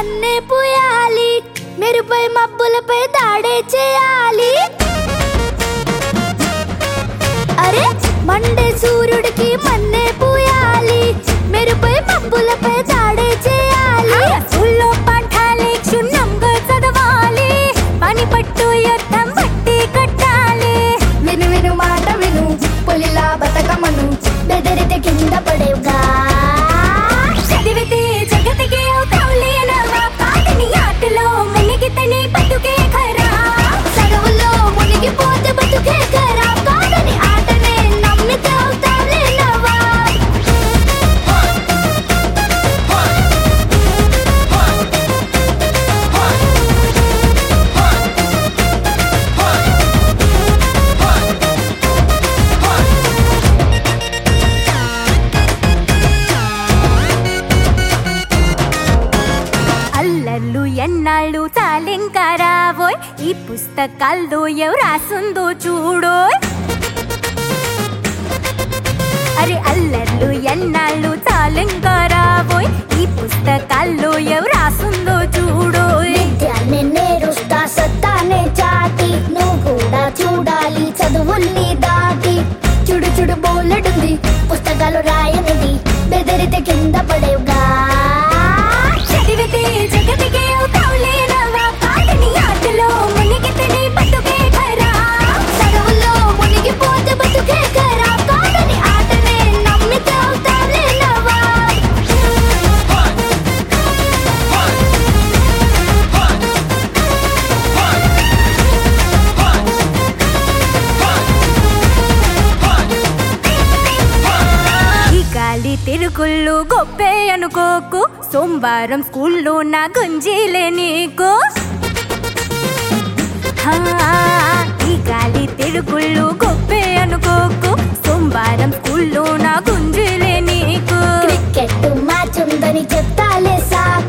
మన్నే పూయాలి, మెరుపై మబ్బులపై దాడే చేయాలి. అరే మండే సూర్యుడికి మన్నే పూయాలి, మెరుపై మబ్బులపై దాడే చేయాలి. స్కూల్లో పాఠాలే క్షుణ్ణంగా చదవాలి, పని పట్టు యుద్ధం బట్టి కట్టాలి. విను విను మాట విను, పులిలా బతకమను, బెదిరితే కింద పడేవుగా. చదివితే జగతికి అవుతావులేనవా, కాదని ఆటలో మునిగితే నీ బతుకే ఖరా. చదువులో మునిగిపోతే బతుకే కరా, కాదని ఆటనే నమ్మితే అవుతావులేనవా. అల్లర్లు ఎన్నాళ్ళు చాలింకా రావోయ్, ఈ పుస్తకాల్లో ఎవరు రాసుందో చూడోయ్. అరే అల్లర్లు ఎన్నాళ్ళు చాలింకా రావోయ్, ఈ పుస్తకాల్లో ఎవరు రాసుందో చూడోయ్. విద్యాన్ని నేరుస్తా సత్తానే చాటి, నువ్వు కూడా చూడాలి చదువుల్ని దాటి. చుడు చుడు బోలెడుంది పుస్తకాలు రాయనిది, బెదిరితే కింద పడేవుగా. చదివితే జగతికి అవుతావులేనవా, కాదని ఆటలో మునిగితే నీ బతుకే ఖరా. చదువులో మునిగిపోతే బతుకే కరా, కాదని ఆటనే నమ్మితే అవుతావులేనవా. ఈ గాలి తిరుగుళ్ళు గొప్పే అనుకోకు, సోమవారం స్కూల్లో నా గుంజీలే నీకు. ఈ గాలి తిరుగుళ్ళు గొప్పే అనుకోకు, సోమవారం స్కూల్లో నా గుంజీలే నీకు. క్రికెట్ మ్యాచ్ ఉందని చెప్తాలే సాకు,